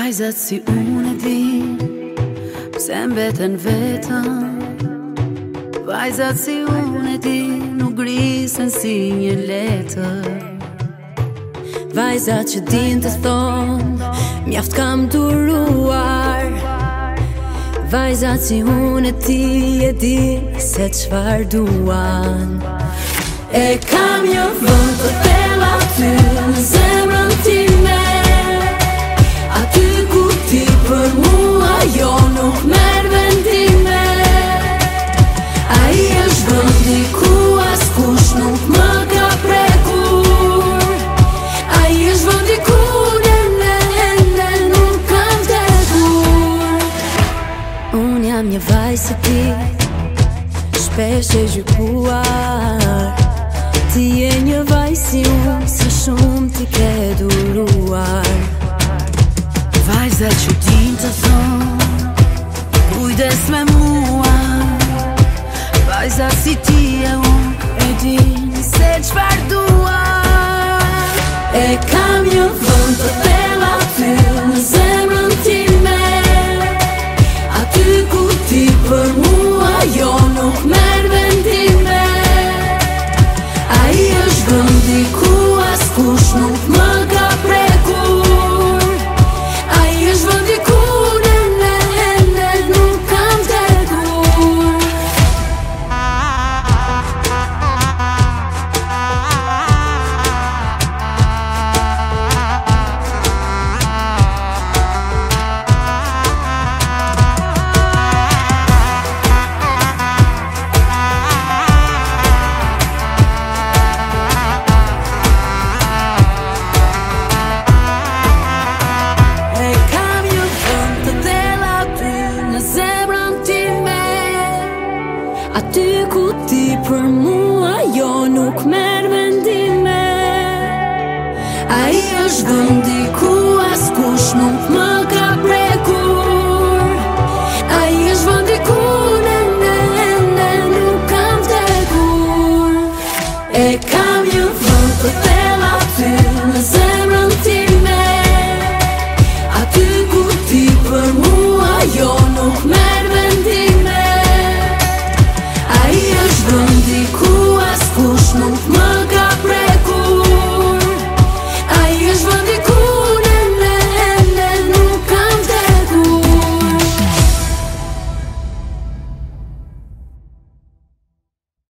Vajzat si unë e din, pse mbeten vetëm. Vajzat si unë e din, nuk grisen si një letër. Vajzat që din të thonë, mjaft kam duruar. Vajzat si unë e ti e din se çfar duan. E kam një vend të thellë aty në zemrën time, aty ku ti për mua jo nuk merr vendime. Ai është vendi ku askush nuk më ka prekur. Ai është vendi ku ne nuk kam vdekur. Unë jam një vajzë si ti, shpesh e gjykuar. Ti je një vajzë si unë, sa shumë ti ke duruar. Vajzat që din të thonë, kujdes me mua. Vajzat si ti e unë e din se çfar duan. E kam një vend të thellë aty në zemrën time, aty ku ti për mua jo nuk merr vendime. Ai është vendi ku askush nuk më ka prekur. Ai është vendi ku ne nuk kam vdekur. Aty ku ti për mua jo nuk merr vendime. Ai është vendi ku askush nuk më ka